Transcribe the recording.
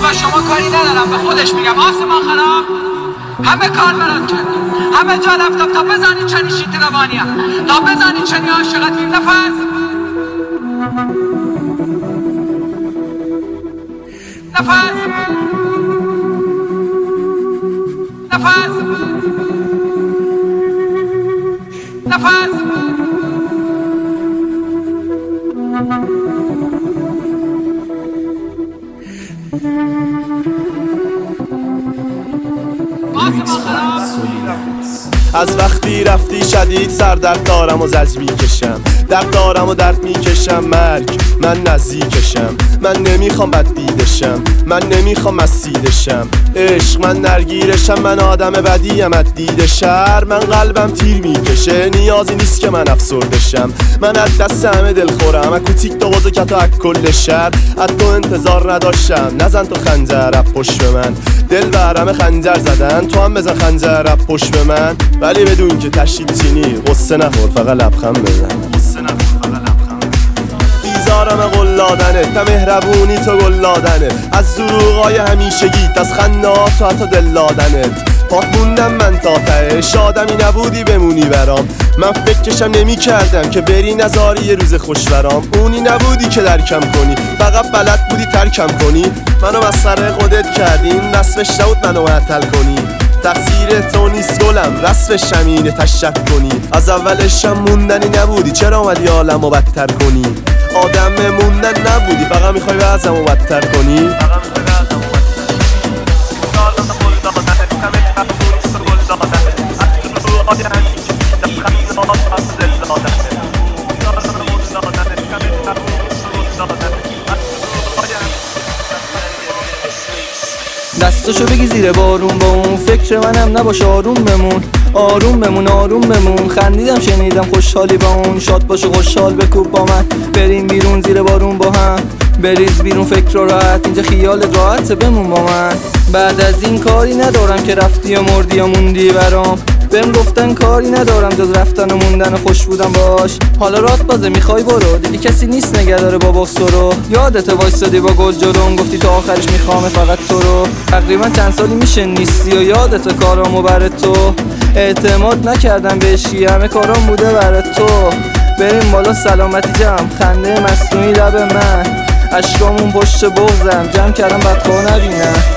با شما کاری ندارم، به خودش میگم آسمان خراب همه کار برات کردم، همه جا رفتم تا بزنی چنی شیط روانیم، تا بزنی چنی عاشقت بیم. نفس نفس نفس نفس از وقتی رفتی شدید سردرد دارم و زج میکشم، درد دارم و درد میکشم، مرگ من نزدیکشم، من نمیخوام بد دیدشم، من نمیخوام مسیدشم، عشق من نرگیرشم، من آدم بدیم از دید شهر، من قلبم تیر میکشه، نیازی نیست که من افسردشم، من از دست همه دل خورم، اکو تیک تا قوزو کتو از کل شهر، از تو انتظار نداشتم، نزن تو خنجر اب پشت به من، دل برم خنجر زدن، تو هم بزن خنجر اب پشت به من، ولی بدون که تشدید چینی قصه نخور فقط لبخند بزن، بیزارم قلادنت، نه مهربونی تو گلادنت، از دروغای همیشگیت، از خندات و حتی دل دادنت، پاک موندم من تا تهش، آدمی نبودی بمونی برام، من فکرشم نمی کردم که بری نزاری یه روز خوش برام، اونی نبودی که درکم کنی، فقط بلد بودی ترکم کنی، منو مسخره خودت کردین، رسمش نبود منو معطل کنی، تقصیر تو نیست گلم، رسمش همینه تشک کنی، از اولشم موندنی نبودی، چرا اومدی عالمو بدتر کنی، آدم موندن نبودی، فقط میخوای وضعمو بدتر کنی. دستاشو بگی زیر بارون با اون فکر منم نباش، آروم بمون آروم بمون آروم بمون، خندیدم شنیدم خوشحالی با اون، شاد باش و خوشحال بکوب با من، بریم بیرون زیر بارون با هم، بریز بیرون فکر و راحت، اینجا خیال راحته بمون با من، بعد از این کاری ندارم که رفتی و مردی و موندی برام، بهم گفتن کاری ندارم جز رفتن و موندن و خوش بودم باش، حالا رات بازه میخوای برو، دیگه کسی نیست نگه داره با باکس رو، یادت وایسادی با گل جلوم گفتی تا آخرش میخوام فقط تو رو، تقریبا چند سالی میشه نیستی و یادت کارامو برای تو، اعتماد نکردم بهش، همه کارام بوده برای تو، بریم بالا سلامتی جمع، خنده مصنوعی لب من، اشکامون پشت بغضم، جمع کردم بدخواه نبینم.